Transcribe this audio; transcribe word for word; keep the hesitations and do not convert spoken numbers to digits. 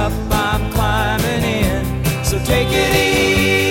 up, I'm climbing in. So take it easy.